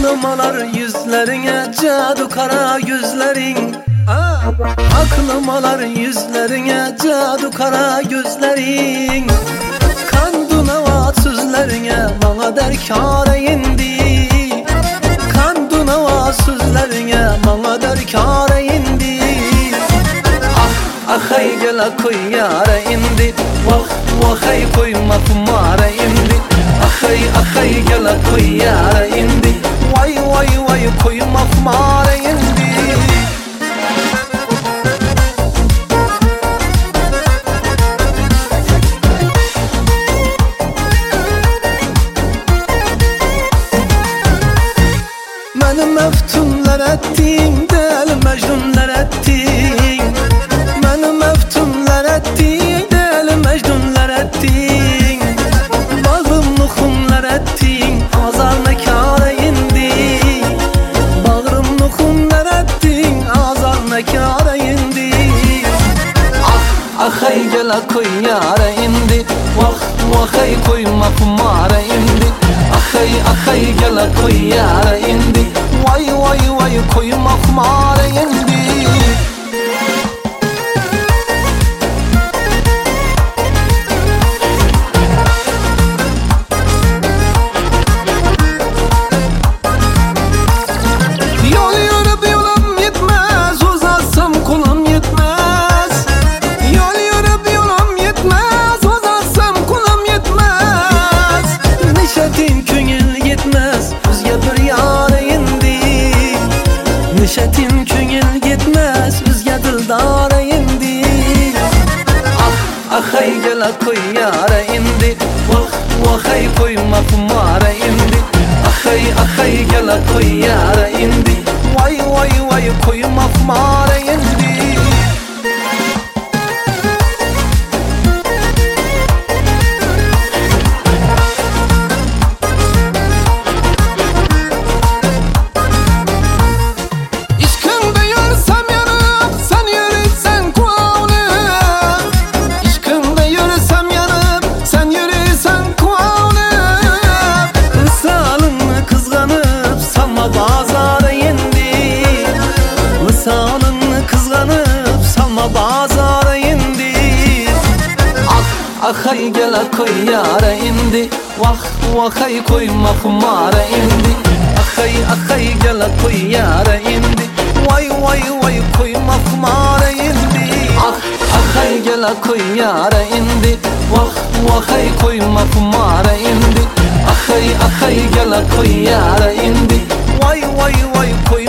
Aklım alar yüzlerine cadu kara gözlerin. Aklım alar yüzlerine cadu kara gözlerin. Kandu navat sözlerine bana derkâre indi. Kandu navat sözlerine bana derkâre indi. Ah hay gela koy yara indi. Vah hay koyma kumara indi. Ah hay gela koy yara indi. Vay koyma kumara indi. Məni məftunlər ettin, dəli məcnunlər ettin. Məni məftunlər ettin, dəli məcnunlər ettin. Bağım nuxumlər ettin, azar məkara indi. Bağrım nuxumlər ettin, azar məkara indi. Ah hay gələ koy yara indi. Vah hay koyma kumara indi. Ah hay gələ koy yara indi. Vay koyma kumara indi. Yol yürüp yolum yetmez, uzatsam kulum yetmez. Yol yürüp yolum yetmez, uzatsam kulum yetmez. Nişetin köngül yetmez, özge bir yara indi. Nişetin köngül yetmez, özge dildara indi. Ah hay gela koy yara indi. Vah hay koyma kumara indi. Ah hay gela koy yara indi. Vay koyma kumara indi. Lisanını kızganıp salma bazara indi. Ah hay gela koy yara indi. Vah hay koyma kumara indi. Ah hay gela koy yara indi. Vay koyma kumara indi. Ah hay gela koy yara indi. Vah hay koyma kumara indi. Ah hay gela koy yara indi. Vay koy